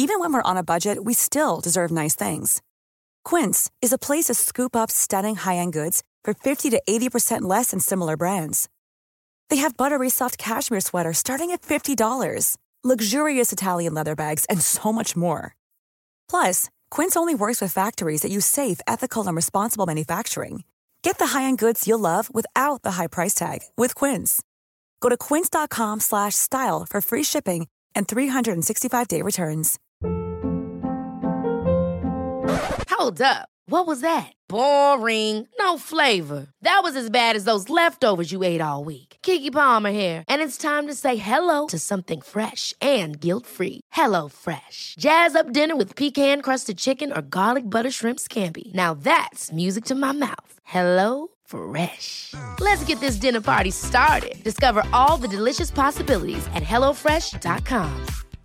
Even when we're on a budget, we still deserve nice things. Quince is a place to scoop up stunning high-end goods for 50 to 80% less than similar brands. They have buttery soft cashmere sweaters starting at $50, luxurious Italian leather bags, and so much more. Plus, Quince only works with factories that use safe, ethical, and responsible manufacturing. Get the high-end goods you'll love without the high price tag with Quince. Go to quince.com/style for free shipping and 365-day returns. Hold up. What was that? Boring. No flavor. That was as bad as those leftovers you ate all week. Keke Palmer here, and it's time to say hello to something fresh and guilt-free. Hello Fresh. Jazz up dinner with pecan-crusted chicken or garlic butter shrimp scampi. Now that's music to my mouth. Hello Fresh. Let's get this dinner party started. Discover all the delicious possibilities at hellofresh.com.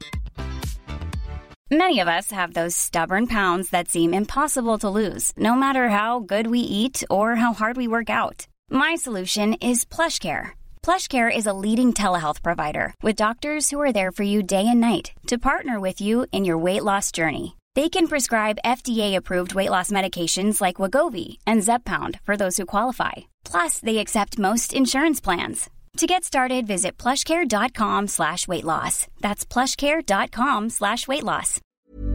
Many of us have those stubborn pounds that seem impossible to lose, no matter how good we eat or how hard we work out. My solution is PlushCare. PlushCare is a leading telehealth provider with doctors who are there for you day and night to partner with you in your weight loss journey. They can prescribe FDA-approved weight loss medications like Wegovy and Zepbound for those who qualify. Plus, they accept most insurance plans. To get started, visit plushcare.com/weightloss. That's plushcare.com/weightloss.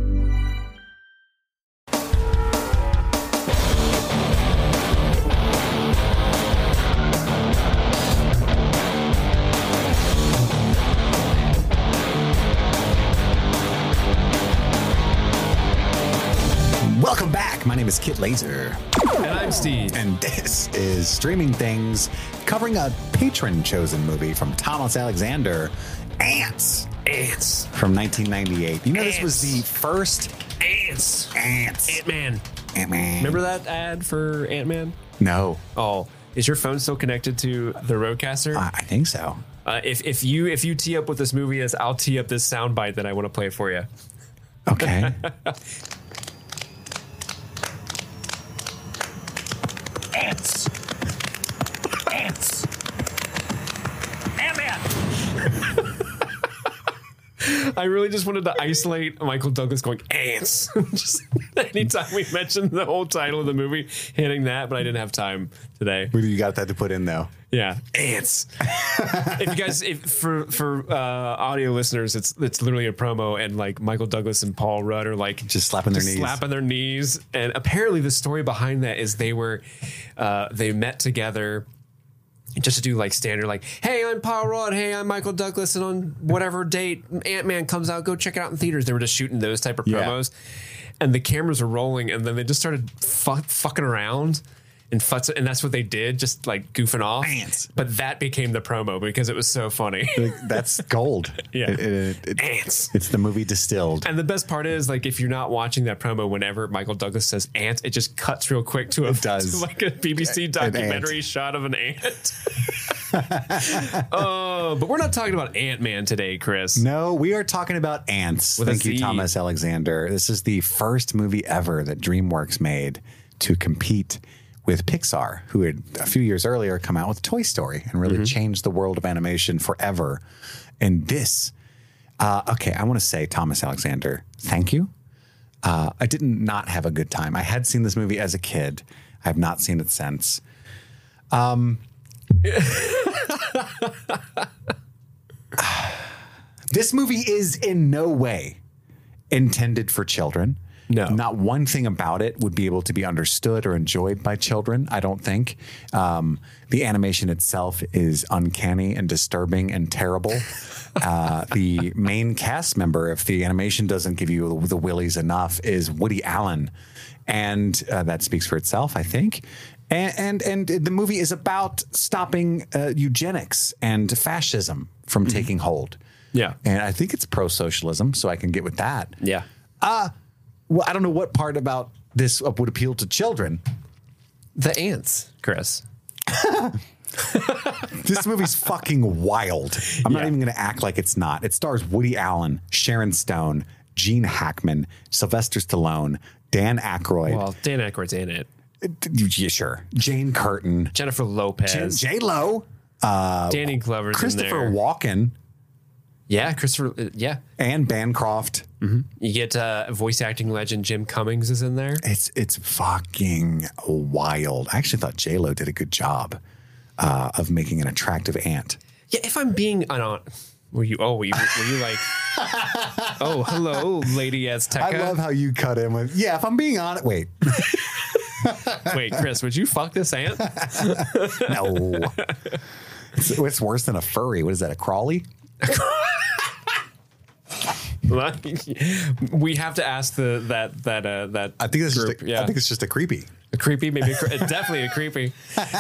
Welcome back. My name is Kit Laser. And I'm Steve. And this is Streaming Things, covering a patron-chosen movie from Thomas Alexander, Ants. Ants. From 1998. You know, Ants. This was the first... Ants. Ant-Man. Remember that ad for Ant-Man? No. Oh, is your phone still connected to the Rodecaster? I think so. If you tee up with this movie, I'll tee up this soundbite that I want to play for you. Okay. Ants. Ants. Ant-Man. I really just wanted to isolate Michael Douglas going, ants. Just anytime we mentioned the whole title of the movie, hitting that, but I didn't have time today. You got that to put in, though. Yeah, ants. If you guys, for audio listeners, it's literally a promo, and like Michael Douglas and Paul Rudd are like just slapping their knees. And apparently, the story behind that is they met together just to do like standard, like, hey, I'm Paul Rudd, hey, I'm Michael Douglas, and on whatever date Ant-Man comes out, go check it out in theaters. They were just shooting those type of promos, and the cameras were rolling, and then they just started fucking around. And that's what they did, just like goofing off. Ants. But that became the promo because it was so funny. That's gold. Yeah. Ants. It's the movie distilled. And the best part is, like, if you're not watching that promo, whenever Michael Douglas says ant, it just cuts real quick to like a BBC documentary shot of an ant. But we're not talking about Ant-Man today, Chris. No, we are talking about Ants. Thank you, Thomas Alexander. This is the first movie ever that DreamWorks made to compete with Pixar, who had a few years earlier come out with Toy Story and really changed the world of animation forever. And this, okay, I want to say, Thomas Alexander, thank you. I did not have a good time. I had seen this movie as a kid. I have not seen it since. This movie is in no way intended for children. No. Not one thing about it would be able to be understood or enjoyed by children, I don't think. The animation itself is uncanny and disturbing and terrible. The main cast member, if the animation doesn't give you the willies enough, is Woody Allen. And that speaks for itself, I think. And the movie is about stopping eugenics and fascism from taking hold. Yeah. And I think it's pro-socialism, so I can get with that. Yeah. Well, I don't know what part about this would appeal to children. The ants, Chris. This movie's fucking wild. I'm not even going to act like it's not. It stars Woody Allen, Sharon Stone, Gene Hackman, Sylvester Stallone, Dan Aykroyd. Well, Dan Aykroyd's in it. Yeah, sure. Jane Curtin. Jennifer Lopez. J-Lo. Danny Glover's Christopher in there. Walken. Yeah, Christopher. Yeah, and Bancroft. you get voice acting legend Jim Cummings is in there. It's fucking wild. I actually thought J-Lo did a good job of making an attractive aunt. Yeah, if I'm being were you like, oh, hello, Lady Azteca? I love how you cut in with, yeah, if I'm being honest, wait, Chris, would you fuck this aunt? no. It's worse than a furry. What is that, a crawly? We have to ask that. I think it's group, just I think it's just a creepy. A creepy, maybe definitely a creepy.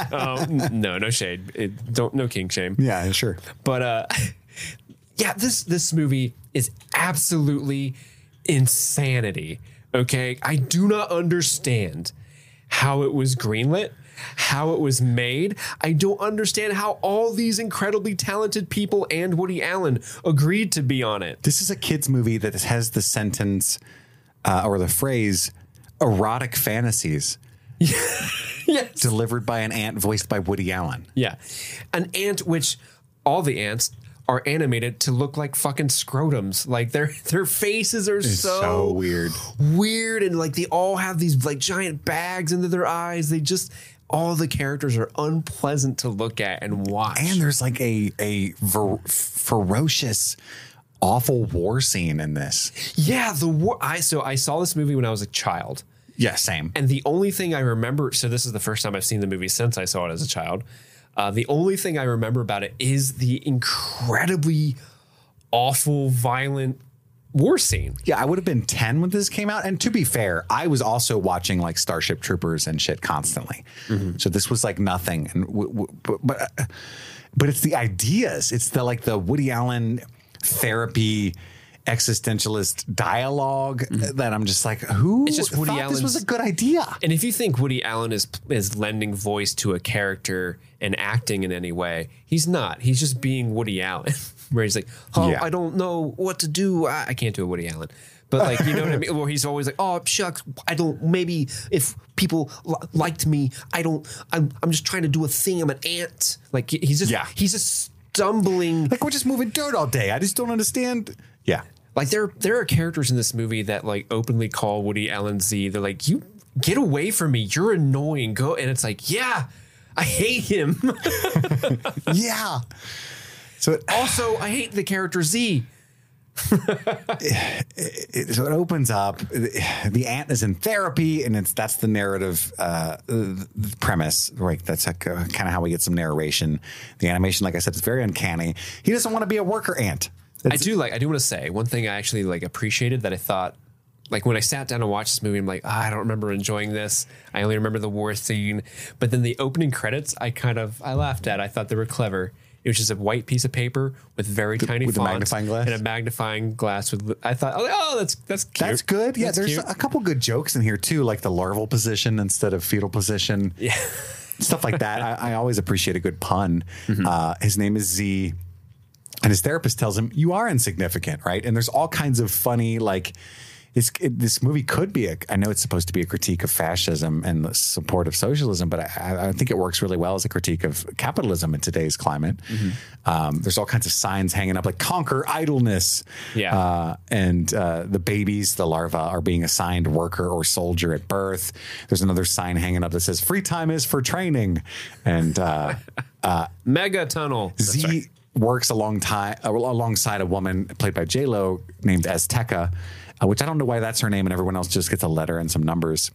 No shade. No king shame. Yeah, sure. But yeah, this movie is absolutely insanity. Okay, I do not understand how it was greenlit, how it was made. I don't understand how all these incredibly talented people and Woody Allen agreed to be on it. This is a kid's movie that has the sentence or the phrase erotic fantasies. Yes. Delivered by an ant voiced by Woody Allen. Yeah. An ant, which all the ants are animated to look like fucking scrotums. Like their faces are so weird. Weird. And like they all have these like giant bags under their eyes. All the characters are unpleasant to look at and watch. And there's like a ferocious, awful war scene in this. Yeah. I saw this movie when I was a child. Yeah, same. And the only thing I remember, so this is the first time I've seen the movie since I saw it as a child. The only thing I remember about it is the incredibly awful, violent war scene. Yeah, I would have been 10 when this came out. And to be fair, I was also watching like Starship Troopers and shit constantly. Mm-hmm. So this was like nothing. And but it's the ideas. It's the Woody Allen therapy existentialist dialogue that I'm just like, who it's just Woody thought Allen's, this was a good idea? And if you think Woody Allen is lending voice to a character and acting in any way, he's not. He's just being Woody Allen, where he's like, I don't know what to do. I can't do a Woody Allen. But like, you know what I mean? Where he's always like, oh, shucks, maybe if people liked me, I'm just trying to do a thing. I'm an ant. Like he's just stumbling. Like we're just moving dirt all day. I just don't understand. Yeah. Like there are characters in this movie that like openly call Woody Allen Z. They're like, you get away from me. You're annoying. Go. And it's like, yeah, I hate him. Yeah. So also, I hate the character Z. So it opens up. The ant is in therapy, and that's the narrative premise. Right, that's kind of how we get some narration. The animation, like I said, is very uncanny. He doesn't want to be a worker ant. I do want to say one thing I actually like appreciated that I thought, like when I sat down and watched this movie, I'm like, I don't remember enjoying this. I only remember the war scene. But then the opening credits, I laughed at. I thought they were clever. It was just a white piece of paper with very tiny with font a magnifying glass and a magnifying glass. I thought, oh, that's cute. That's good. Yeah, there's a couple good jokes in here too, like the larval position instead of fetal position. Yeah, stuff like that. I always appreciate a good pun. Mm-hmm. His name is Z. And his therapist tells him, you are insignificant, right? And there's all kinds of funny, like, this movie could be I know it's supposed to be a critique of fascism and the support of socialism, but I think it works really well as a critique of capitalism in today's climate. Mm-hmm. There's all kinds of signs hanging up, like, conquer idleness. Yeah. And the babies, the larvae, are being assigned worker or soldier at birth. There's another sign hanging up that says, free time is for training. And Mega Tunnel. Z works alongside a woman played by J-Lo named Azteca, which I don't know why that's her name, and everyone else just gets a letter and some numbers.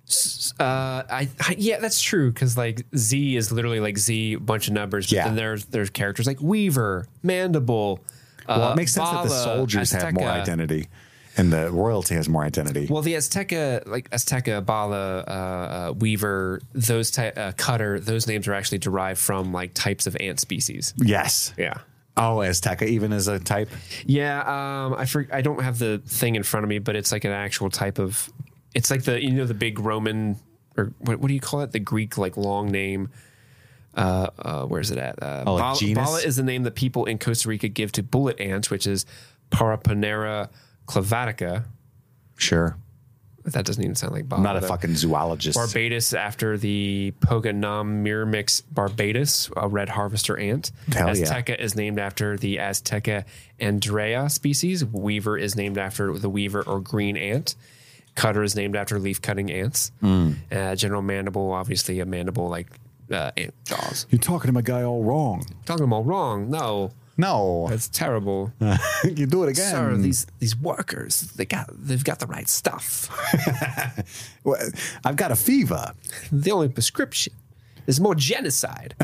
Yeah, that's true, because like Z is literally like Z, a bunch of numbers. But then there's characters like Weaver, Mandible. Well, it makes sense that the soldiers Azteca. have more identity, and the royalty has more identity. Well, the Azteca, Bala, Weaver, those Cutter, those names are actually derived from like types of ant species. Yes. Yeah. Oh, Azteca even as a type? Yeah. I don't have the thing in front of me, but it's like an actual type of. It's like the big Roman, or what do you call it? The Greek like long name. Where's it at? Like genus? Bala is the name that people in Costa Rica give to bullet ants, which is Paraponera clavatica. Sure. That doesn't even sound like Bob. I'm not a fucking zoologist. Barbados after the Pogonomyrmex barbatus, a red harvester ant. Hell Azteca is named after the Azteca andrea species. Weaver is named after the weaver or green ant. Cutter is named after leaf-cutting ants. General Mandible, obviously a mandible like ant jaws. You're talking to my guy all wrong. Talking them all wrong. No, that's terrible. You do it again. Sir, these workers, they've got the right stuff. Well, I've got a fever. The only prescription is more genocide.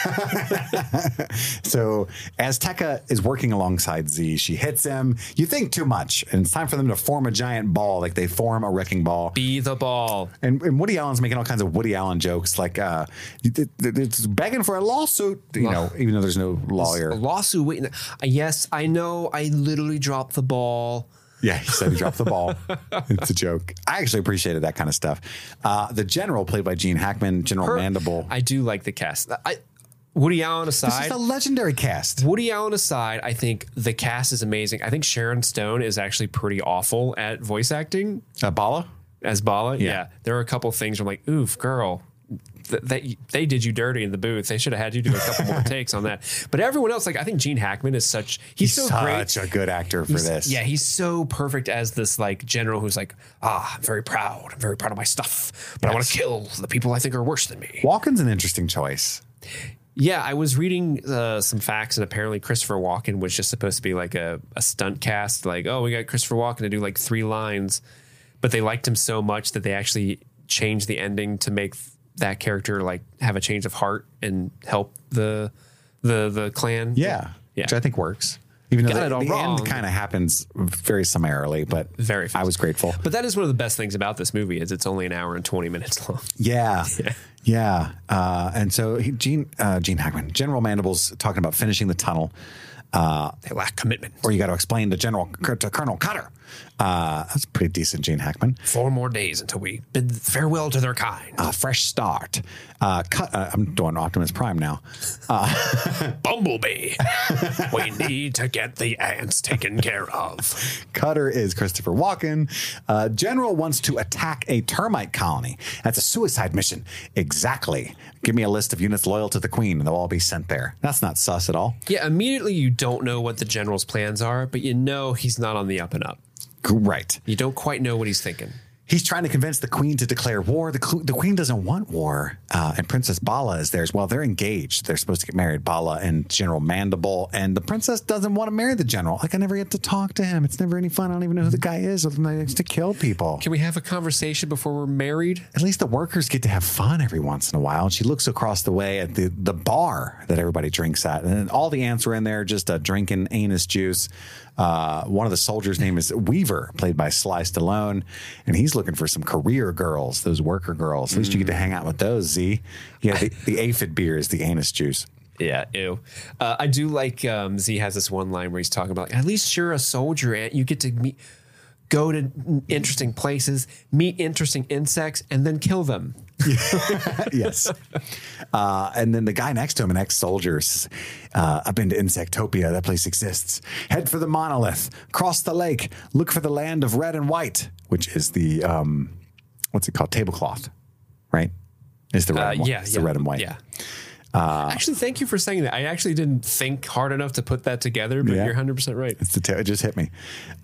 So Azteca is working alongside Z. She hits him. You think too much, and it's time for them to form a giant ball, like they form a wrecking ball. Be the ball. And Woody Allen's making all kinds of Woody Allen jokes, like it's begging for a lawsuit, you know, even though there's no lawyer. A lawsuit waiting. Yes, I know. I literally dropped the ball. Yeah, he said he dropped the ball. It's a joke. I actually appreciated that kind of stuff. The general, played by Gene Hackman, General Mandible. I do like the cast. Woody Allen aside. This is a legendary cast. Woody Allen aside, I think the cast is amazing. I think Sharon Stone is actually pretty awful at voice acting. Bala? As Bala? Yeah. There are a couple things where I'm like, oof, girl. They did you dirty in the booth. They should have had you do a couple more takes on that. But everyone else, like I think Gene Hackman is he's so great. Such a good actor for this. Yeah, he's so perfect as this like general who's like, I'm very proud. I'm very proud of my stuff, but I want to kill the people I think are worse than me. Walken's an interesting choice. Yeah, I was reading some facts, and apparently Christopher Walken was just supposed to be like a stunt cast. Like, oh, we got Christopher Walken to do like 3 lines, but they liked him so much that they actually changed the ending to make that character like have a change of heart and help the clan. Yeah, yeah, which I think works. Even though the wrong. end kind of happens very summarily, but very fast. I was grateful. But that is one of the best things about this movie is it's only an hour and 20 minutes long. Yeah. And so Gene Hackman, General Mandible's talking about finishing the tunnel. They lack commitment. Or you got to explain to Colonel Cutter. That's pretty decent, Gene Hackman. 4 more days until we bid farewell to their kind. Fresh start. I'm doing Optimus Prime now. Bumblebee. We need to get the ants taken care of. Cutter is Christopher Walken. General wants to attack a termite colony. That's a suicide mission. Exactly. Give me a list of units loyal to the Queen, and they'll all be sent there. That's not sus at all. Yeah, immediately you don't know what the general's plans are, but you know he's not on the up and up. Right. You don't quite know what he's thinking. He's trying to convince the Queen to declare war. The Queen doesn't want war. And Princess Bala is there as well. They're engaged. They're supposed to get married, Bala and General Mandible. And the princess doesn't want to marry the general. Like, I never get to talk to him. It's never any fun. I don't even know who the guy is other than he likes to kill people. Can we have a conversation before we're married? At least the workers get to have fun every once in a while. And she looks across the way at the bar that everybody drinks at. And all the ants are in there just drinking anus juice. One of the soldiers' name is Weaver, played by Sly Stallone, and he's looking for some career girls, those worker girls. At least you get to hang out with those, Z. Yeah, the aphid beer is the anus juice. Yeah, ew. I do like Z has this one line where he's talking about, like, at least you're a soldier, and you get to go to interesting places, meet interesting insects, and then kill them. Yes. And then the guy next to him, an ex-soldier, says, I've been to Insectopia. That place exists. Head for the monolith. Cross the lake. Look for the land of red and white, which is the, what's it called? Tablecloth, right? It's the red and white. Yeah, the red and white. Yeah. Actually, thank you for saying that. I actually didn't think hard enough to put that together, but you're 100% right. It just hit me.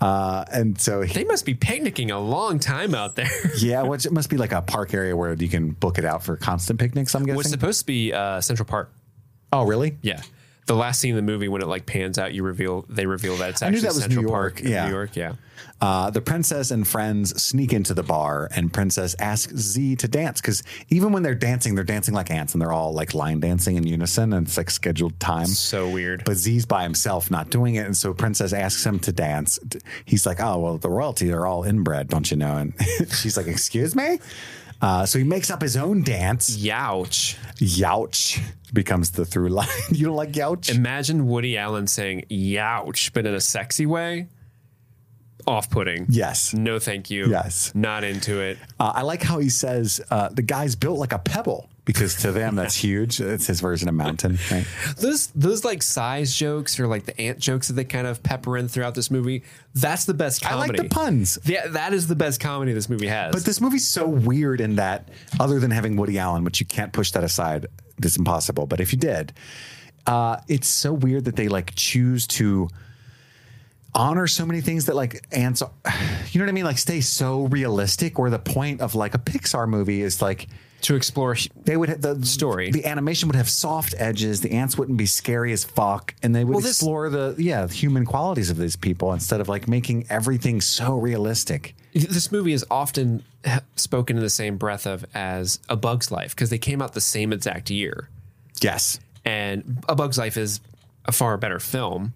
And so they must be picnicking a long time out there. Yeah, which it must be like a park area where you can book it out for constant picnics, I'm guessing. Well, it's supposed to be Central Park. Oh, really? Yeah. The last scene in the movie, when it like pans out, they reveal that it's actually Central Park in New York. Yeah. The princess and friends sneak into the bar, and Princess asks Z to dance because even when they're dancing like ants, and they're all like line dancing in unison, and it's like scheduled time. So weird. But Z's by himself, not doing it, and so Princess asks him to dance. He's like, "Oh well, the royalty are all inbred, don't you know?" And she's like, "Excuse me." So he makes up his own dance. Youch. Youch becomes the through line. You don't like youch? Imagine Woody Allen saying youch, but in a sexy way. off-putting. Yes. No, thank you. Yes. Not into it. I like how he says the guy's built like a pebble, because to them that's huge. It's his version of mountain. Right? Those like size jokes or like the ant jokes that they kind of pepper in throughout this movie. That's the best comedy. I like the puns. Yeah, that is the best comedy this movie has. But this movie's so weird in that, other than having Woody Allen, which you can't push that aside, it's impossible. But if you did, it's so weird that they like choose to honor so many things that like ants are, you know what I mean? Like stay so realistic, or the point of like a Pixar movie is like to explore, they would have the story. The animation would have soft edges. The ants wouldn't be scary as fuck, and they would explore the human qualities of these people instead of like making everything so realistic. This movie is often spoken in the same breath of as A Bug's Life, because they came out the same exact year. Yes, and A Bug's Life is a far better film.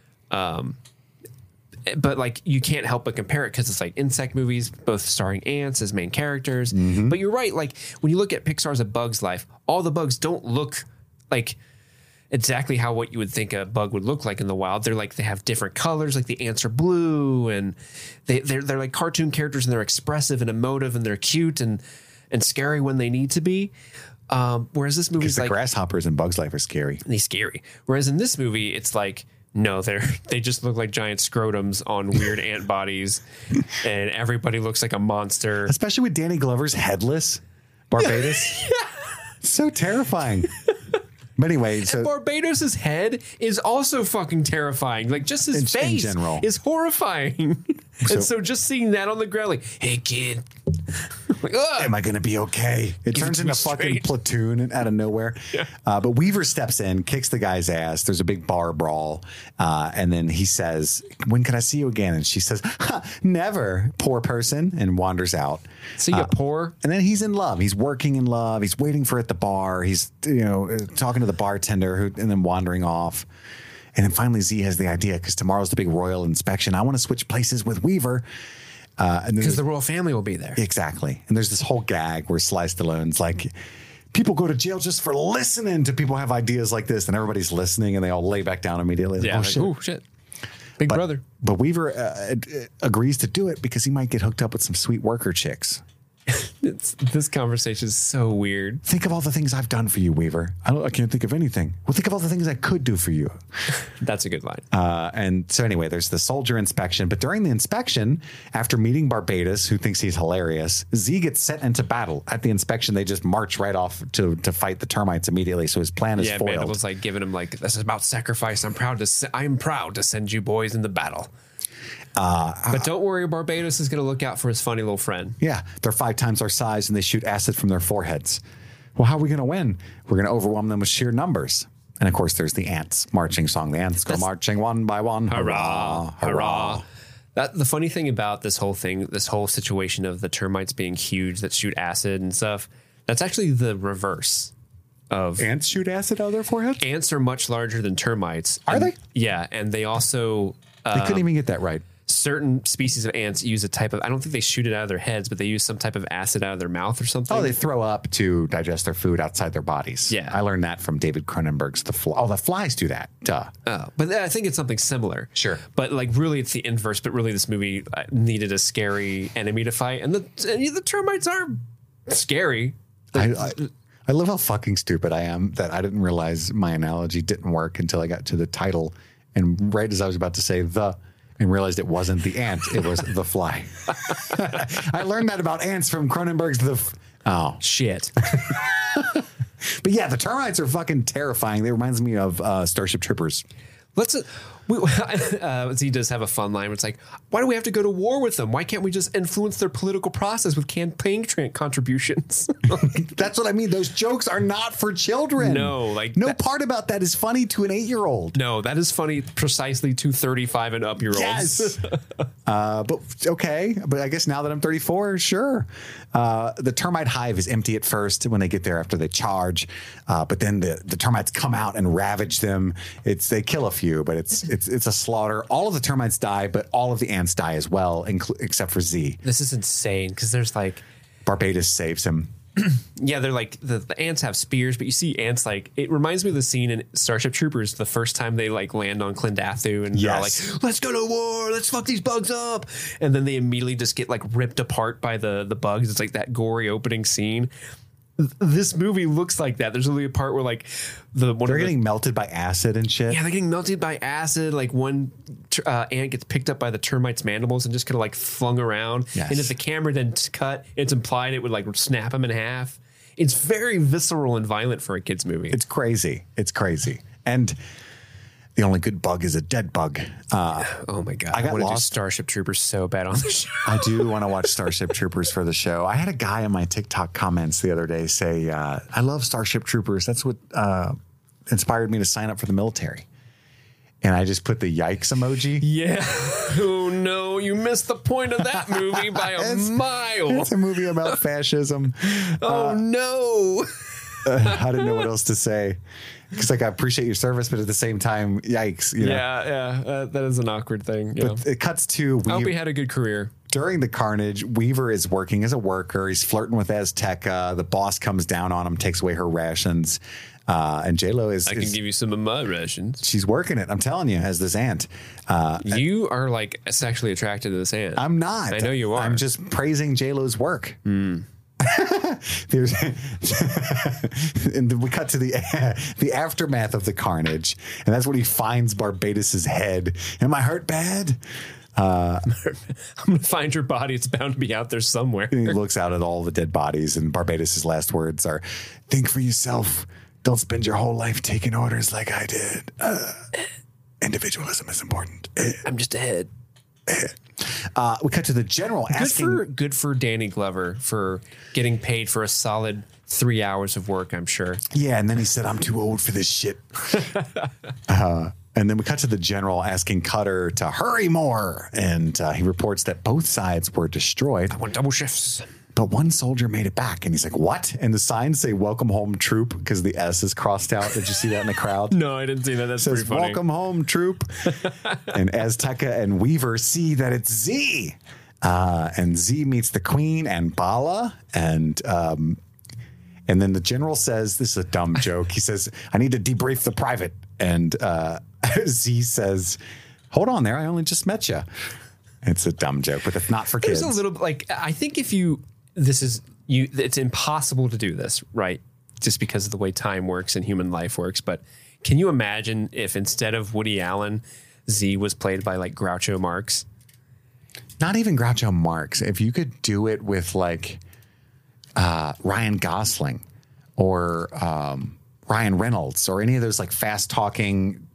But like you can't help but compare it because it's like insect movies, both starring ants as main characters. Mm-hmm. But you're right. Like when you look at Pixar's A Bug's Life, all the bugs don't look like exactly how what you would think a bug would look like in the wild. They're like, they have different colors. Like the ants are blue, and they're like cartoon characters, and they're expressive and emotive, and they're cute and scary when they need to be. Whereas this movie is like grasshoppers in Bug's Life are scary. They're scary. Whereas in this movie, it's like, no, they just look like giant scrotums on weird ant bodies, and everybody looks like a monster. Especially with Danny Glover's headless Barbados. So terrifying. But anyway, so and Barbados's head is also fucking terrifying. Like just his face in general is horrifying. And so just seeing that on the ground, like, hey kid, like, am I going to be okay? It turns into fucking Platoon out of nowhere. Yeah. But Weaver steps in, kicks the guy's ass. There's a big bar brawl. And then he says, when can I see you again? And she says, never, poor person, and wanders out. So you poor? And then he's in love. He's working in love. He's waiting for it at the bar. He's, talking to the bartender and then wandering off. And then finally Z has the idea, because tomorrow's the big royal inspection. I want to switch places with Weaver. Because the royal family will be there. Exactly. And there's this whole gag where Sly Stallone's like, people go to jail just for listening to people have ideas like this. And everybody's listening, and they all lay back down immediately. Yeah, like, oh, shit. Big brother. But Weaver agrees to do it because he might get hooked up with some sweet worker chicks. This conversation is so weird. Think of all the things I've done for you, Weaver. I can't think of anything. Well, think of all the things I could do for you. That's a good line. And so anyway, there's the soldier inspection. But during the inspection, after meeting Barbados, who thinks he's hilarious, Z gets sent into battle. At the inspection, they just march right off to fight the termites immediately. So his plan is foiled. Yeah, was like giving him like, this is about sacrifice. I'm proud to send you boys into battle. But don't worry, Barbados is going to look out for his funny little friend. Yeah, they're 5 times our size, and they shoot acid from their foreheads. Well, how are we going to win? We're going to overwhelm them with sheer numbers. And of course, there's the ants marching song. The ants go marching one by one. Hurrah, hurrah. The funny thing about this whole thing, this whole situation of the termites being huge that shoot acid and stuff, that's actually the reverse of ants shoot acid out of their foreheads. Ants are much larger than termites. Are they? Yeah, and they also they couldn't even get that right. Certain species of ants use a type of, I don't think they shoot it out of their heads, but they use some type of acid out of their mouth or something. Oh, they throw up to digest their food outside their bodies. Yeah. I learned that from David Cronenberg's The Fly. Oh, the flies do that. Duh. Oh, but I think it's something similar. Sure. But like really it's the inverse, but really this movie needed a scary enemy to fight. And the termites are scary. I love how fucking stupid I am that I didn't realize my analogy didn't work until I got to the title. And right as I was about to say and realized it wasn't the ant, it was the fly. I learned that about ants from Cronenberg's Oh, shit. But yeah, the termites are fucking terrifying. They reminds me of Starship Troopers. Z does have a fun line where it's like, why do we have to go to war with them? Why can't we just influence their political process with campaign contributions? That's what I mean. Those jokes are not for children. No, part about that is funny to an 8-year-old. No, that is funny precisely to 35 and up year olds. Yes. But okay. But I guess now that I'm 34, sure. The termite hive is empty at first when they get there after they charge. But then the termites come out and ravage them. They kill a few, but it's a slaughter. All of the termites die, but all of the ants die as well, except for Z. This is insane because there's like Barbados saves him. yeah, they're like the ants have spears, but you see ants like it reminds me of the scene in Starship Troopers the first time they like land on Klendathu and they're all like, let's go to war, let's fuck these bugs up, and then they immediately just get like ripped apart by the bugs. It's like that gory opening scene. This movie looks like that. There's only a part where like they're getting melted by acid and shit. Yeah, they're getting melted by acid. Like one ant gets picked up by the termites' mandibles and just kind of like flung around. Yes. And if the camera then cut, it's implied it would like snap him in half. It's very visceral and violent for a kid's movie. It's crazy. It's crazy. And the only good bug is a dead bug. Oh my God. I got want to do lost. Starship Troopers so bad on the show. I do want to watch Starship Troopers for the show. I had a guy in my TikTok comments the other day say, I love Starship Troopers. That's what inspired me to sign up for the military. And I just put the yikes emoji. Yeah. Oh no, you missed the point of that movie by a mile. It's a movie about fascism. Oh no. I didn't know what else to say. Because like I appreciate your service, but at the same time, yikes. You know? Yeah. That is an awkward thing. But it cuts to I hope he had a good career. During the carnage, Weaver is working as a worker. He's flirting with Azteca. The boss comes down on him, takes away her rations. And J-Lo I can give you some of my rations. She's working it. I'm telling you, as this ant. You are like sexually attracted to this ant. I'm not. I know you are. I'm just praising J-Lo's work. And we cut to the aftermath of the carnage, and that's when he finds Barbados's head. Am I hurt bad? I'm gonna find your body. It's bound to be out there somewhere. And he looks out at all the dead bodies, and Barbados's last words are, "Think for yourself. Don't spend your whole life taking orders like I did. Individualism is important. I'm just ahead." We cut to the general asking. Good for Danny Glover for getting paid for a solid 3 hours of work, I'm sure. Yeah, and then he said, "I'm too old for this shit." And then we cut to the general asking Cutter to hurry more. And he reports that both sides were destroyed. I want double shifts. But one soldier made it back. And he's like, what? And the signs say welcome home troop because the S is crossed out. Did you see that in the crowd? No, I didn't see that. That's it says, pretty funny. welcome home troop. And Azteca and Weaver see that it's Z. And Z meets the queen and Bala. And then the general says, this is a dumb joke. He says, I need to debrief the private. And Z says, hold on there. I only just met you. It's a dumb joke, but it's not for kids. There's a little like, I think it's impossible to do this, right? Just because of the way time works and human life works. But can you imagine if instead of Woody Allen, Z was played by like Groucho Marx? Not even Groucho Marx. If you could do it with like Ryan Gosling or Ryan Reynolds or any of those like fast talking.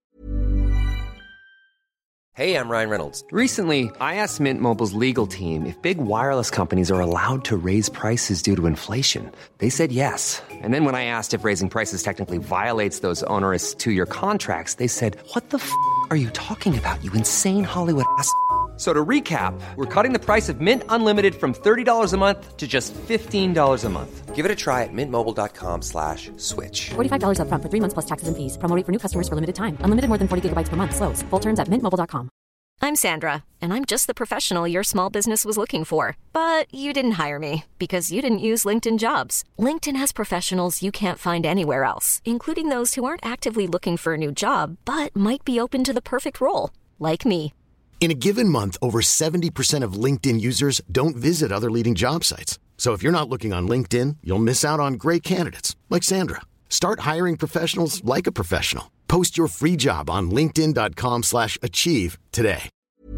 Hey, I'm Ryan Reynolds. Recently, I asked Mint Mobile's legal team if big wireless companies are allowed to raise prices due to inflation. They said yes. And then when I asked if raising prices technically violates those onerous 2-year contracts, they said, what the f*** are you talking about, you insane Hollywood ass f- So to recap, we're cutting the price of Mint Unlimited from $30 a month to just $15 a month. Give it a try at mintmobile.com/switch. $45 up front for 3 months plus taxes and fees. Promo rate for new customers for limited time. Unlimited more than 40 gigabytes per month. Slows full terms at mintmobile.com. I'm Sandra, and I'm just the professional your small business was looking for. But you didn't hire me because you didn't use LinkedIn Jobs. LinkedIn has professionals you can't find anywhere else, including those who aren't actively looking for a new job, but might be open to the perfect role, like me. In a given month, over 70% of LinkedIn users don't visit other leading job sites. So if you're not looking on LinkedIn, you'll miss out on great candidates like Sandra. Start hiring professionals like a professional. Post your free job on linkedin.com/achieve today.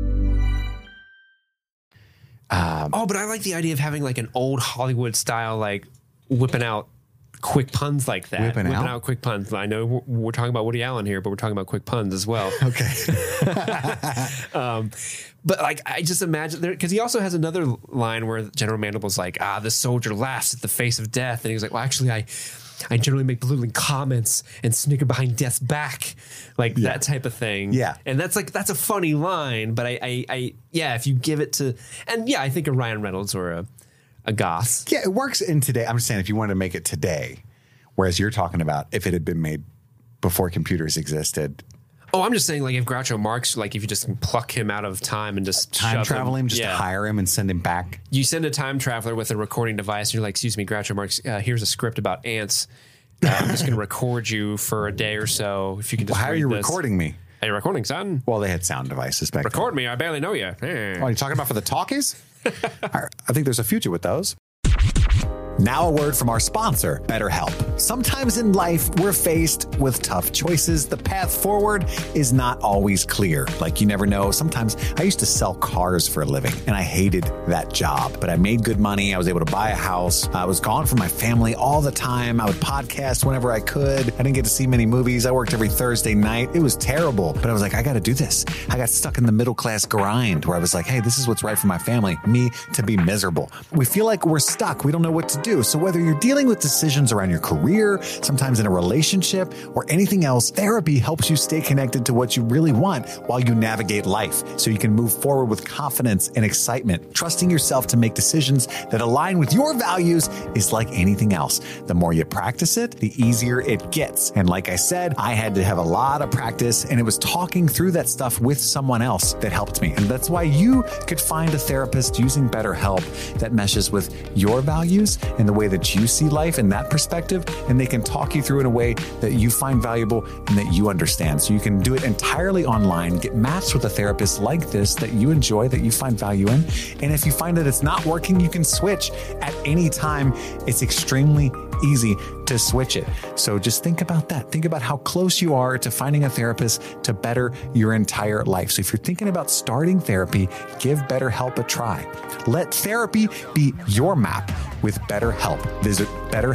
But I like the idea of having like an old Hollywood style, like whipping out quick puns like that. Whipping out quick puns. I know we're talking about Woody Allen here, but we're talking about quick puns as well. Okay. But like, I just imagine there, because he also has another line where General Mandible's like, this soldier laughs at the face of death. And he's like, well, actually, I generally make belittling comments and snigger behind death's back, like that type of thing. Yeah. And that's a funny line, but I if you give it to, and I think a Ryan Reynolds or a Goss. Yeah, it works in today. I'm just saying if you wanted to make it today, whereas you're talking about if it had been made before computers existed. Oh, I'm just saying, like, if Groucho Marx, like, if you just pluck him out of time and just Time travel him, just yeah. hire him and send him back. You send a time traveler with a recording device, and you're like, excuse me, Groucho Marx, here's a script about ants. I'm just going to record you for a day or so. If you can just How are you recording me? Are you recording, son? Well, they had sound devices back Record me. I barely know you. then. What are you talking about for the talkies? I think there's a future with those. Now a word from our sponsor, BetterHelp. Sometimes in life, we're faced with tough choices. The path forward is not always clear. Like, you never know. Sometimes I used to sell cars for a living, and I hated that job. But I made good money. I was able to buy a house. I was gone from my family all the time. I would podcast whenever I could. I didn't get to see many movies. I worked every Thursday night. It was terrible. But I was like, I got to do this. I got stuck in the middle class grind where I was like, hey, this is what's right for my family. Me to be miserable. We feel like we're stuck. We don't know what to do. So whether you're dealing with decisions around your career, sometimes in a relationship, or anything else, therapy helps you stay connected to what you really want while you navigate life, so you can move forward with confidence and excitement. Trusting yourself to make decisions that align with your values is like anything else. The more you practice it, the easier it gets. And like I said, I had to have a lot of practice, and it was talking through that stuff with someone else that helped me. And that's why you could find a therapist using BetterHelp that meshes with your values and the way that you see life in that perspective, and they can talk you through in a way that you find valuable and that you understand. So you can do it entirely online, get matched with a therapist like this that you enjoy, that you find value in. And if you find that it's not working, you can switch at any time. It's extremely easy to switch it. So just think about that. Think about how close you are to finding a therapist to better your entire life. So if you're thinking about starting therapy, give BetterHelp a try. Let therapy be your map with BetterHelp. Visit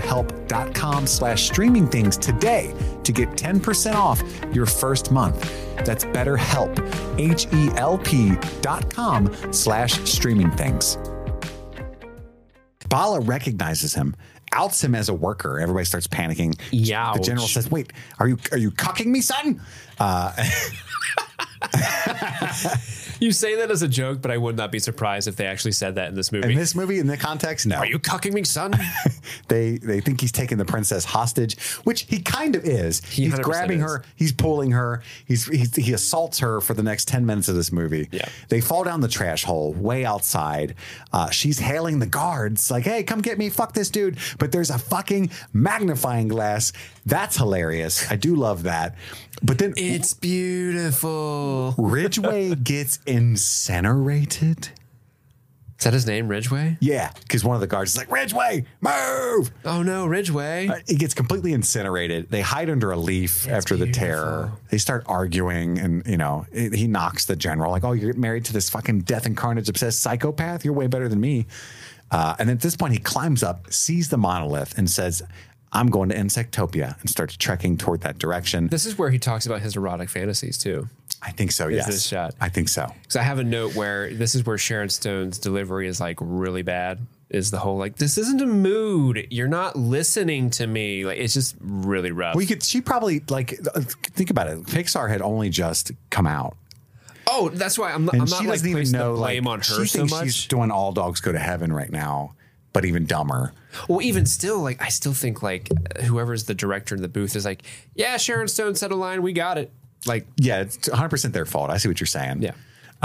BetterHelp.com/streamingthings today to get 10% off your first month. That's BetterHelp, HELP.com/streamingthings. Bala recognizes him, outs him as a worker. Everybody starts panicking. Youch. The general says, "Wait, are you cucking me, son?" You say that as a joke, but I would not be surprised if they actually said that in this movie. In this movie, in the context, no. Are you cucking me, son? They think he's taking the princess hostage, which he kind of is. He's grabbing her. He's pulling her. He assaults her for the next 10 minutes of this movie. Yeah. They fall down the trash hole way outside. She's hailing the guards like, hey, come get me. Fuck this dude. But there's a fucking magnifying glass. That's hilarious. I do love that. But then it's beautiful. Ridgway gets incinerated. Is that his name, Ridgway? Yeah, because one of the guards is like, Ridgway, move! Oh no, Ridgway. He gets completely incinerated. They hide under a leaf after the terror. They start arguing, and he knocks the general like, oh, you're married to this fucking death and carnage obsessed psychopath? You're way better than me. And at this point, he climbs up, sees the monolith, and says, I'm going to Insectopia, and starts trekking toward that direction. This is where he talks about his erotic fantasies too. I think so, yes. This shot. I think so. Because I have a note where this is where Sharon Stone's delivery is like really bad. Is the whole like, this isn't a mood. You're not listening to me. Like, it's just really rough. She probably, like, think about it. Pixar had only just come out. Oh, that's why I'm not like placing the blame on her so much. She thinks she's doing All Dogs Go to Heaven right now, but even dumber. Well, even still, like, I still think like whoever's the director in the booth is like, yeah, Sharon Stone said a line, we got it. Like, yeah, it's 100% their fault. I see what you're saying. Yeah.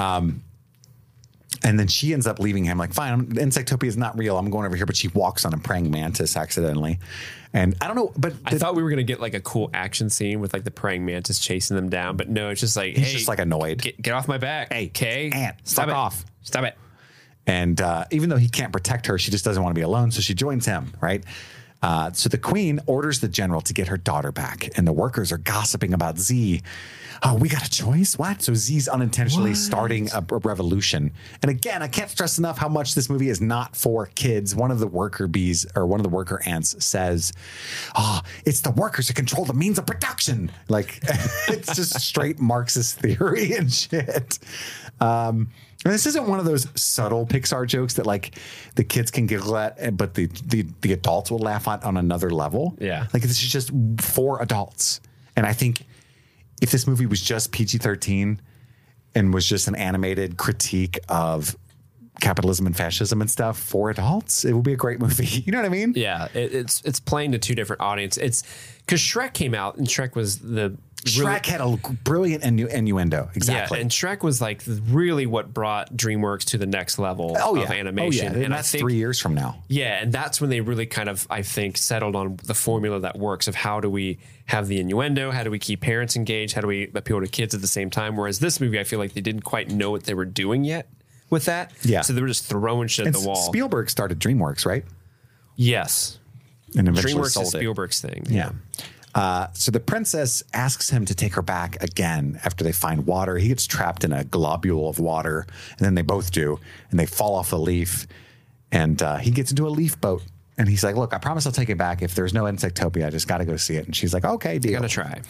And then she ends up leaving him like, fine, Insectopia is not real. I'm going over here. But she walks on a praying mantis accidentally. And I don't know, but I thought we were going to get like a cool action scene with like the praying mantis chasing them down. But no, it's just like, he's just like annoyed. Get off my back. Hey, okay. Ant, stop off. Stop it. And even though he can't protect her, she just doesn't want to be alone. So she joins him, right? So the queen orders the general to get her daughter back. And the workers are gossiping about Z. Oh, we got a choice? What? So Z's unintentionally starting a revolution. And again, I can't stress enough how much this movie is not for kids. One of the worker bees, or one of the worker ants, says, oh, it's the workers who control the means of production. Like, it's just straight Marxist theory and shit. And this isn't one of those subtle Pixar jokes that like the kids can giggle at, but the adults will laugh at on another level. Yeah. Like, this is just for adults. And I think if this movie was just PG-13 and was just an animated critique of capitalism and fascism and stuff for adults, it would be a great movie. You know what I mean? Yeah, it's playing to two different audiences. It's because Shrek came out, and Shrek was the Shrek had a brilliant innuendo. Exactly. Yeah, and Shrek was like really what brought DreamWorks to the next level of animation. And that's 3 years from now. Yeah, and that's when they really kind of, I think, settled on the formula that works of how do we have the innuendo, how do we keep parents engaged, how do we appeal to kids at the same time. Whereas this movie, I feel like they didn't quite know what they were doing yet with that. Yeah. So they were just throwing shit at the wall. Spielberg started DreamWorks, right? Yes. And eventually DreamWorks sold is it. Spielberg's thing. Yeah. So the princess asks him to take her back again after they find water. He gets trapped in a globule of water, and then they both do, and they fall off the leaf, and he gets into a leaf boat, and he's like, look, I promise I'll take it back. If there's no Insectopia, I just got to go see it. And she's like, okay, deal. Gotta try.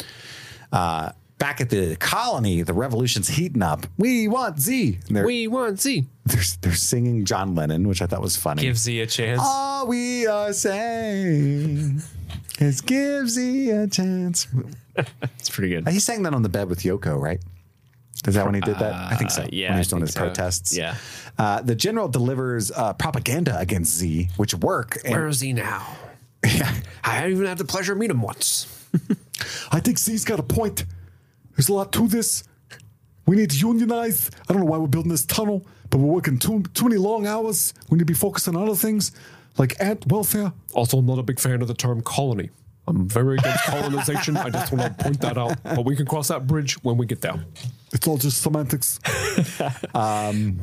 Back at the colony, the revolution's heating up. We want Z. We want Z. They're singing John Lennon, which I thought was funny. Give Z a chance. All we are saying is give Z a chance. It's pretty good. He sang that on the bed with Yoko, right? Is that when he did that? I think so. Yeah, when he was doing his protests. Yeah. The general delivers propaganda against Z, which work. Where is he now? Yeah. I haven't even had the pleasure of meeting him once. I think Z's got a point. There's a lot to this. We need to unionize. I don't know why we're building this tunnel, but we're working too many long hours. We need to be focused on other things like ant welfare. Also, I'm not a big fan of the term colony. I'm very against colonization. I just want to point that out. But we can cross that bridge when we get there. It's all just semantics. But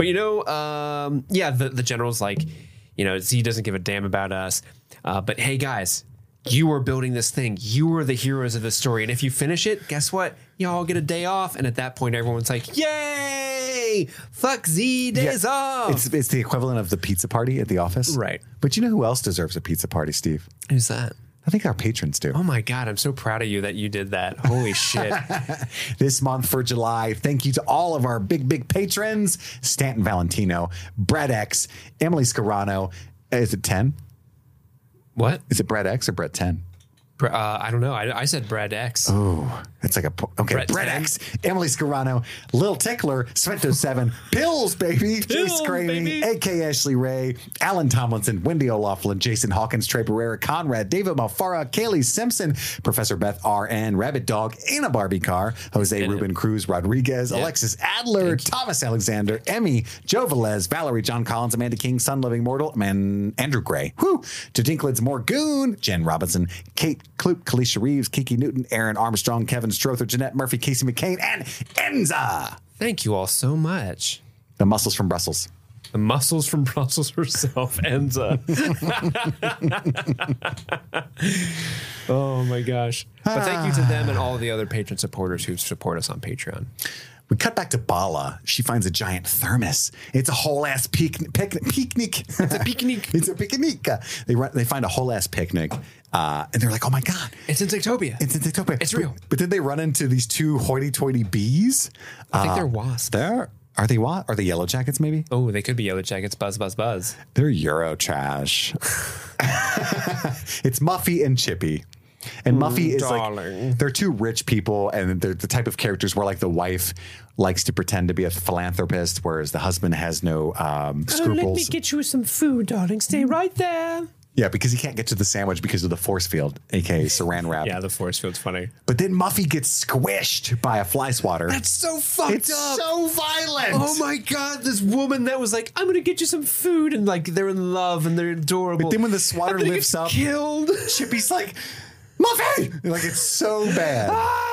the general's like, Z doesn't give a damn about us. But hey, guys, you are building this thing. You are the heroes of this story. And if you finish it, guess what? Y'all get a day off. And at that point, everyone's like, yay! Fuck Z, days off. It's the equivalent of the pizza party at the office. Right. But you know who else deserves a pizza party, Steve? Who's that? I think our patrons do. Oh my God, I'm so proud of you that you did that. Holy shit. This month for July, thank you to all of our big patrons. Stanton Valentino, Brett X, Emily Scarano. Is it 10? What? Is it Brett X or Brett 10? I don't know. I said Brad X. Oh, it's like Brett X, Emily Scarano, Lil Tickler, Svento 7, Pills, baby, Jace Cravey, A.K. Ashley Ray, Alan Tomlinson, Wendy O'Loughlin, Jason Hawkins, Trey Barrera, Conrad, David Malfara, Kaylee Simpson, Professor Beth R.N., Rabbit Dog, Anna Barbie Carr, Jose Ruben Cruz Rodriguez, Alexis Adler, Thomas Alexander, Emmy, Joe Velez, Valerie John Collins, Amanda King, Sun Living Mortal, and Andrew Gray. Whew. To Dinklage Morgoon, Jen Robinson, Kate Kloop, Kalisha Reeves, Kiki Newton, Aaron Armstrong, Kevin Strother, Jeanette Murphy, Casey McCain, and Enza. Thank you all so much. The muscles from Brussels. The muscles from Brussels herself, Enza. Oh my gosh. But thank you to them and all the other patron supporters who support us on Patreon. We cut back to Bala. She finds a giant thermos. It's a whole ass picnic. It's a picnic. It's a picnic. They find a whole ass picnic, and they're like, "Oh my god, it's Insectopia! It's Insectopia! It's real!" But then they run into these two hoity-toity bees. I think they're wasps. Are they what? Are they yellow jackets? Maybe. Oh, they could be yellow jackets. Buzz, buzz, buzz. They're Euro trash. It's Muffy and Chippy. And Muffy is like, they're two rich people, and they're the type of characters where like the wife likes to pretend to be a philanthropist, whereas the husband has no scruples. Let me get you some food, darling. Stay right there. Yeah, because he can't get to the sandwich because of the force field, aka saran wrap. Yeah, the force field's funny. But then Muffy gets squished by a fly swatter. That's so fucked up. It's so violent. Oh my God, this woman that was like, I'm going to get you some food. And like, they're in love and they're adorable. But then when the swatter lifts up, killed. Chippy's like, Muffy! Like, it's so bad.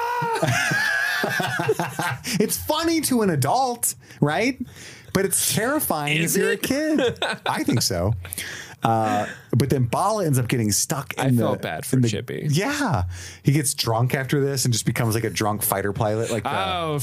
It's funny to an adult, right? But it's terrifying if you're a kid. I think so. But then Bala ends up getting stuck in I felt bad for Chippy. Yeah. He gets drunk after this and just becomes like a drunk fighter pilot. Like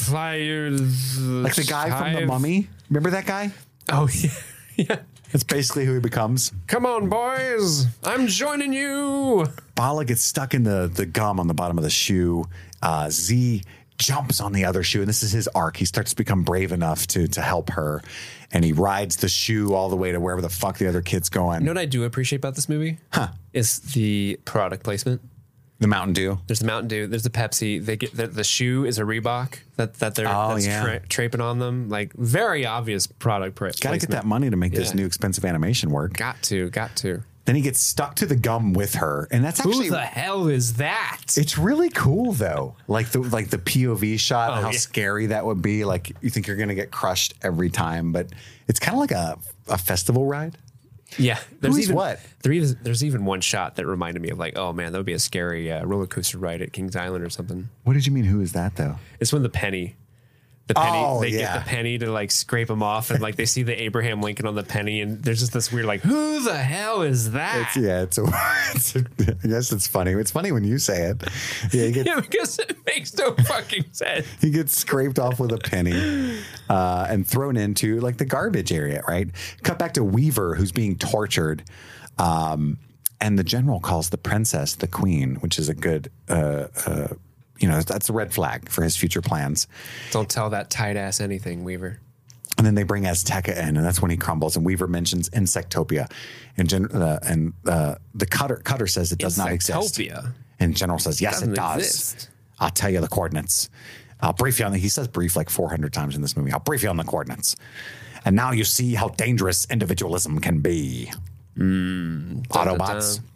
the guy from The Mummy. Remember that guy? Oh, yeah. Yeah. That's basically who he becomes. Come on, boys. I'm joining you. Bala gets stuck in the gum on the bottom of the shoe. Z jumps on the other shoe, and this is his arc. He starts to become brave enough to help her, and he rides the shoe all the way to wherever the fuck the other kid's going. You know what I do appreciate about this movie? Is the product placement. The Mountain Dew. There's the Mountain Dew. There's the Pepsi. They get the shoe is a Reebok that's draping on them. Like very obvious product placement. Got to get that money to make this new expensive animation work. Got to. Then he gets stuck to the gum with her, and that's actually who the hell is that? It's really cool though, like the POV shot, and how scary that would be. Like you think you're gonna get crushed every time, but it's kind of like a festival ride. Yeah, there's even one shot that reminded me of like, oh man, that would be a scary roller coaster ride at Kings Island or something. What did you mean? Who is that though? It's when the penny, get the penny to like scrape them off, and like they see the Abraham Lincoln on the penny, and there's just this weird like, who the hell is that? I guess it's funny. It's funny when you say it. Yeah, because it makes no fucking sense. He gets scraped off with a penny and thrown into like the garbage area, right? Cut back to Weaver, who's being tortured. And the general calls the princess the queen, which is a good, that's a red flag for his future plans. Don't tell that tight ass anything, Weaver. And then they bring Azteca in, and that's when he crumbles. And Weaver mentions Insectopia, and the Cutter says it does not exist. Insectopia? And General says, yes, it does. Exist. I'll tell you the coordinates. I'll brief you on he says brief like 400 times in this movie. I'll brief you on the coordinates. And now you see how dangerous individualism can be. Autobots.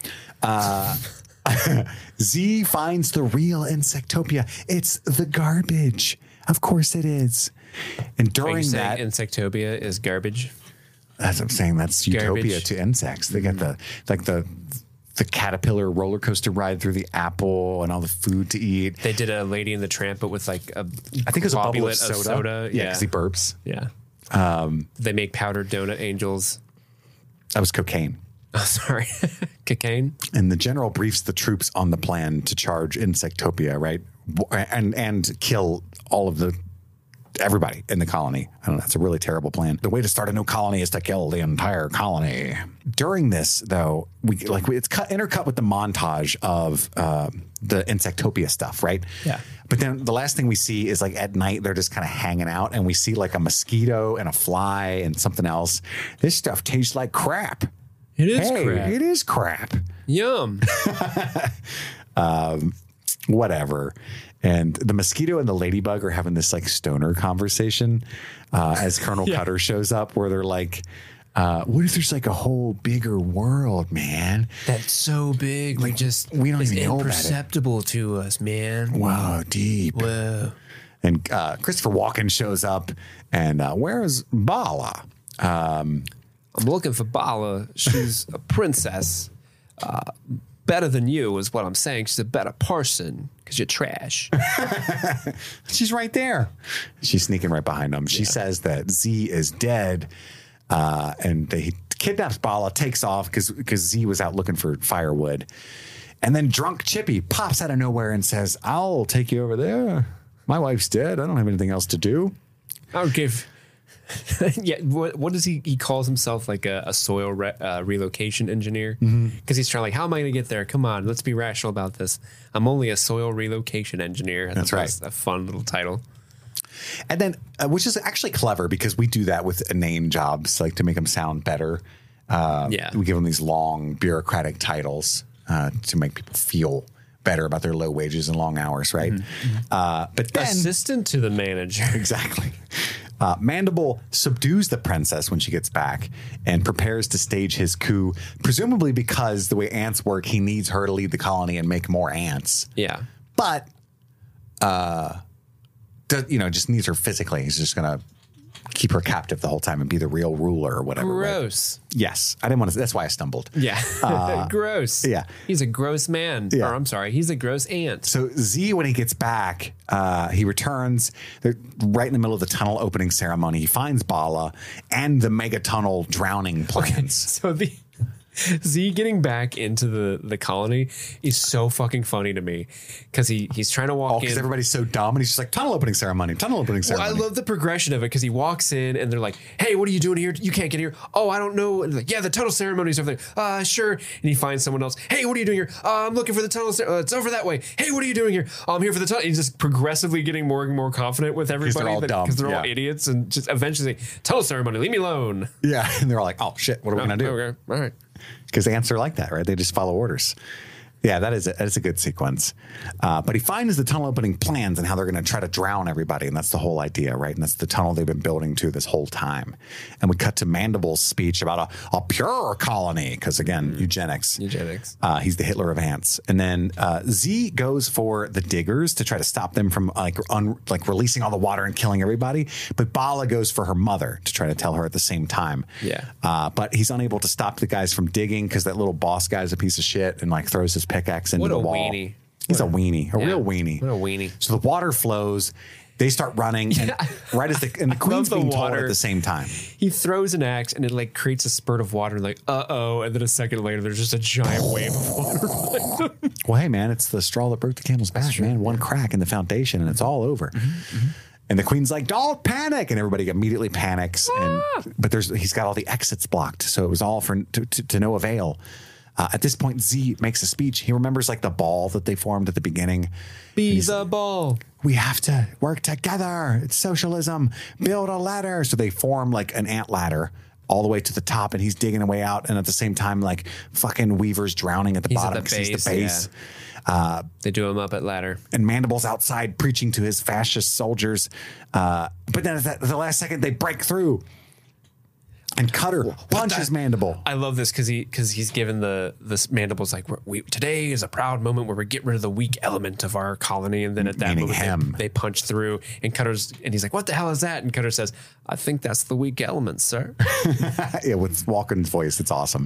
Z finds the real Insectopia. It's the garbage. Of course it is. And during that, Insectopia is garbage. That's what I'm saying. That's utopia to insects. They get the caterpillar roller coaster ride through the apple and all the food to eat. They did a Lady and the Tramp, but with like I think it was a bubble of soda. Yeah, because he burps. Yeah. They make powdered donut angels. That was cocaine. Oh, sorry. Cocaine. And the general briefs the troops on the plan to charge Insectopia, right? And kill all of everybody in the colony. I don't know. That's a really terrible plan. The way to start a new colony is to kill the entire colony. During this, though, it's intercut with the montage of the Insectopia stuff, right? Yeah. But then the last thing we see is like at night, they're just kind of hanging out, and we see like a mosquito and a fly and something else. This stuff tastes like crap. It is crap. It is crap. Yum. Whatever. And the mosquito and the ladybug are having this like stoner conversation as Colonel Cutter shows up, where they're like, what if there's like a whole bigger world, man? That's so big. Like, we don't even know about it. It's imperceptible to us, man. Wow, deep. Whoa. And Christopher Walken shows up, and where's Bala? I'm looking for Bala. She's a princess. Better than you is what I'm saying. She's a better person because you're trash. She's right there. She's sneaking right behind him. She says that Z is dead, and he kidnaps Bala, takes off because Z was out looking for firewood. And then drunk Chippy pops out of nowhere and says, I'll take you over there. My wife's dead. I don't have anything else to do. I'll give... Yeah, what does he calls himself like a soil relocation engineer? Because he's trying like, how am I going to get there? Come on, let's be rational about this. I'm only a soil relocation engineer. That's right. A fun little title. And then, which is actually clever because we do that with inane jobs, like to make them sound better. We give them these long bureaucratic titles to make people feel better about their low wages and long hours, right? But then, assistant to the manager. Exactly. Mandible subdues the princess when she gets back and prepares to stage his coup, presumably because the way ants work, he needs her to lead the colony and make more ants. Yeah. But, just needs her physically. He's just going to keep her captive the whole time and be the real ruler or whatever. Gross. Right? Yes. I didn't want to. That's why I stumbled. Yeah. Gross. Yeah. He's a gross man. Yeah. Or I'm sorry. He's a gross ant. So Z, when he gets back, he returns. They're right in the middle of the tunnel opening ceremony. He finds Bala and the mega tunnel drowning plans. Okay, so the Z getting back into the colony is so fucking funny to me because he's trying to walk in. Because everybody's so dumb and he's just like, tunnel opening ceremony. Well, I love the progression of it because he walks in and they're like, hey, what are you doing here? You can't get here. Oh, I don't know. And like, yeah, the tunnel ceremony's over there. Sure. And he finds someone else. Hey, what are you doing here? I'm looking for the tunnel. It's over that way. Hey, what are you doing here? I'm here for the tunnel. He's just progressively getting more and more confident with everybody. Because they're all dumb. Because they're all idiots and just eventually tunnel ceremony, leave me alone. Yeah. And they're all like, oh shit, what are we going to do? Okay. All right. Because ants are like that, right? They just follow orders. Yeah, that is a good sequence. But he finds the tunnel opening plans and how they're going to try to drown everybody. And that's the whole idea, right? And that's the tunnel they've been building to this whole time. And we cut to Mandible's speech about a pure colony. Because, again, eugenics. He's the Hitler of ants. And then Z goes for the diggers to try to stop them from releasing all the water and killing everybody. But Bala goes for her mother to try to tell her at the same time. Yeah. But he's unable to stop the guys from digging because that little boss guy's a piece of shit and throws his pickaxe into the wall. Weenie. He's a weenie, real weenie. What a weenie. So the water flows. They start running, and right as the Queen's being told at the same time. He throws an axe, and it creates a spurt of water. Uh-oh, and then a second later, there's just a giant wave of water. Well, hey, man, it's the straw that broke the camel's back, man. One crack in the foundation, and it's all over. And the Queen's like, "Don't panic!" And everybody immediately panics. But he's got all the exits blocked, so it was all to no avail. At this point, Z makes a speech. He remembers the ball that they formed at the beginning. Be the ball. We have to work together. It's socialism. Build a ladder. So they form an ant ladder all the way to the top, and he's digging a way out. And at the same time, fucking Weaver's drowning at the bottom because he's the base. Yeah. They do him up at ladder. And Mandible's outside preaching to his fascist soldiers. But then at the last second, they break through. And Cutter punches Mandible. I love this because he's given this Mandible's today is a proud moment where we get rid of the weak element of our colony, and then at that moment they punch through, and he's like, "What the hell is that?" And Cutter says, "I think that's the weak element, sir." Yeah, with Walken's voice, it's awesome.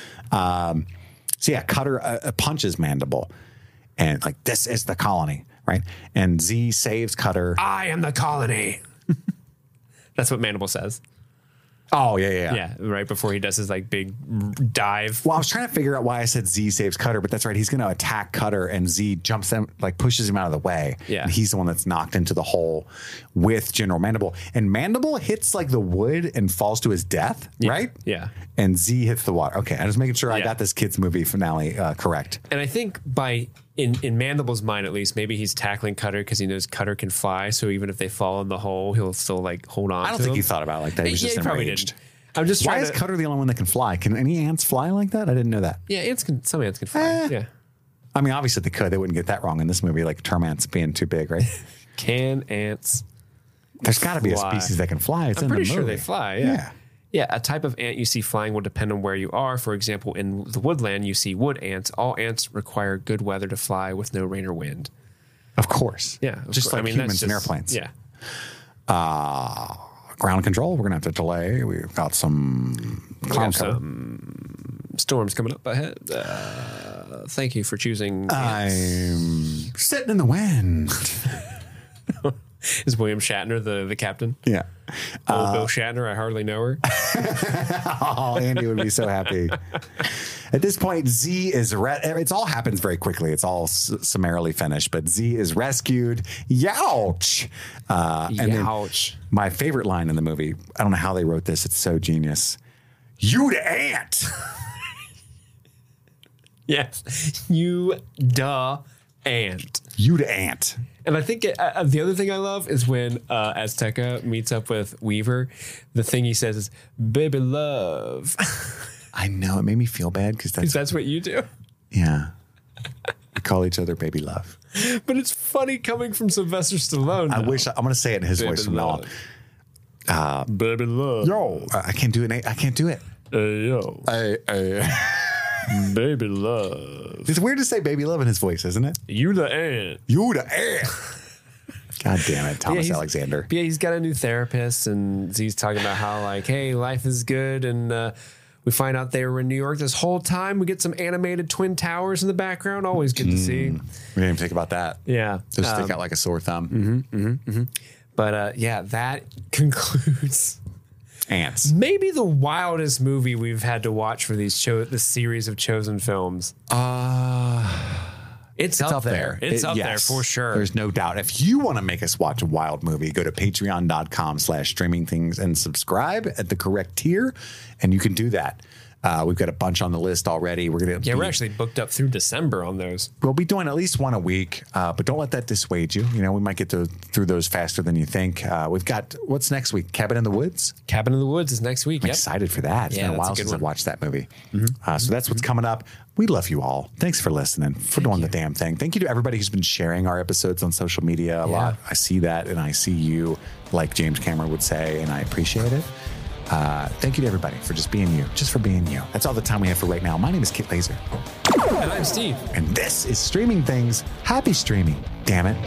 Cutter punches Mandible, and this is the colony, right? And Z saves Cutter. I am the colony. That's what Mandible says. Oh, yeah. Yeah, right before he does his big dive. Well, I was trying to figure out why I said Z saves Cutter, but that's right. He's going to attack Cutter, and Z jumps them, pushes him out of the way. Yeah. And he's the one that's knocked into the hole with General Mandible. And Mandible hits the wood and falls to his death, right? Yeah. And Z hits the water. Okay, I'm just making sure I got this kids movie finale correct. And I think in Mandible's mind, at least, maybe he's tackling Cutter because he knows Cutter can fly. So even if they fall in the hole, he'll still hold on. I don't think he thought about it like that. He was just enraged. I'm just Why is Cutter the only one that can fly? Can any ants fly like that? I didn't know that. Yeah, some ants can fly. Yeah. I mean, obviously they could. They wouldn't get that wrong in this movie, term ants being too big, right? Can ants? There's got to be a species that can fly. I'm pretty sure they fly. Yeah. Yeah, a type of ant you see flying will depend on where you are. For example, in the woodland, you see wood ants. All ants require good weather to fly with no rain or wind. Of course. Yeah. Just like humans and airplanes. Yeah. Ground control, we're going to have to delay. We've got some some storms coming up ahead. Thank you for choosing ants. I'm sitting in the wind. Is William Shatner the captain? Yeah. Bill Shatner, I hardly know her. Oh, Andy would be so happy. At this point, Z is it all happens very quickly. It's all summarily finished, but Z is rescued. Youch! And Youch. Then my favorite line in the movie, I don't know how they wrote this. It's so genius. You the ant! Yes. You the ant. You the ant. And I think the other thing I love is when Azteca meets up with Weaver, the thing he says is, "Baby love." I know. It made me feel bad because that's what you do. Yeah. We call each other baby love. But it's funny coming from Sylvester Stallone. I wish I'm going to say it in his voice from now on. Baby love. Yo. I can't do it. I can't do it. Yo. Baby love. It's weird to say baby love in his voice, isn't it? You the ant. You the ant. God damn it, Thomas Alexander. Yeah, he's got a new therapist, and he's talking about how hey, life is good, and we find out they were in New York this whole time. We get some animated Twin Towers in the background. Always good to see. We didn't even think about that. Yeah. Those stick out like a sore thumb. But that concludes Ants. Maybe the wildest movie we've had to watch for this series of chosen films. It's up there. It's up there for sure. There's no doubt. If you want to make us watch a wild movie, go to patreon.com/streamingthings and subscribe at the correct tier. And you can do that. We've got a bunch on the list already. We're actually booked up through December on those. We'll be doing at least one a week, but don't let that dissuade you. You know, we might get through those faster than you think. We've got, what's next week? Cabin in the Woods? Cabin in the Woods is next week. I'm excited for that. It's been a while since I've watched that movie. So that's what's coming up. We love you all. Thanks for listening, for doing the damn thing. Thank you to everybody who's been sharing our episodes on social media a lot. I see that, and I see you, like James Cameron would say, and I appreciate it. Thank you to everybody for just being you, just for being you. That's all the time we have for right now. My name is Kit Laser. And I'm Steve. And this is Streaming Things. Happy streaming, damn it.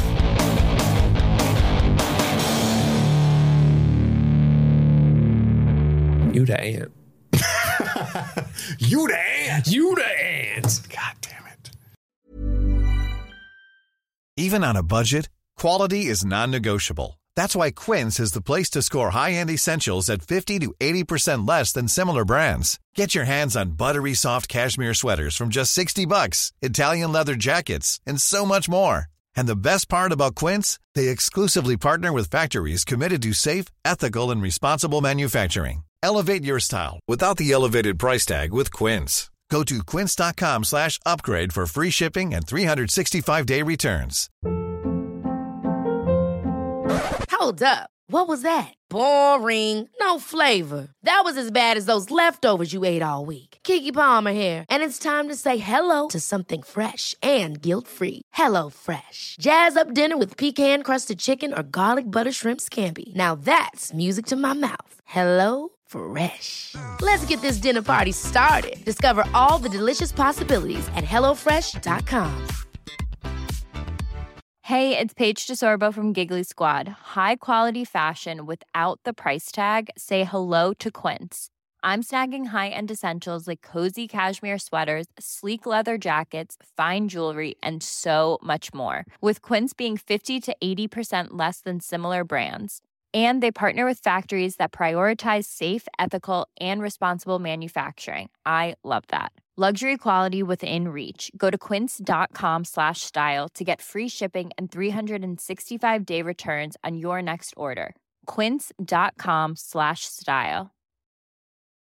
You the ant. You the ant. You the ant. God damn it. Even on a budget, quality is non-negotiable. That's why Quince is the place to score high-end essentials at 50 to 80% less than similar brands. Get your hands on buttery soft cashmere sweaters from just $60, Italian leather jackets, and so much more. And the best part about Quince, they exclusively partner with factories committed to safe, ethical, and responsible manufacturing. Elevate your style without the elevated price tag with Quince. Go to quince.com/upgrade for free shipping and 365-day returns. Hold up. What was that? Boring. No flavor. That was as bad as those leftovers you ate all week. Keke Palmer here, and it's time to say hello to something fresh and guilt-free. Hello Fresh. Jazz up dinner with pecan-crusted chicken or garlic butter shrimp scampi. Now that's music to my mouth. Hello Fresh. Let's get this dinner party started. Discover all the delicious possibilities at HelloFresh.com. Hey, it's Paige DeSorbo from Giggly Squad. High quality fashion without the price tag. Say hello to Quince. I'm snagging high-end essentials like cozy cashmere sweaters, sleek leather jackets, fine jewelry, and so much more. With Quince being 50 to 80% less than similar brands. And they partner with factories that prioritize safe, ethical, and responsible manufacturing. I love that. Luxury quality within reach. Go to quince.com/style to get free shipping and 365-day returns on your next order. Quince.com/style.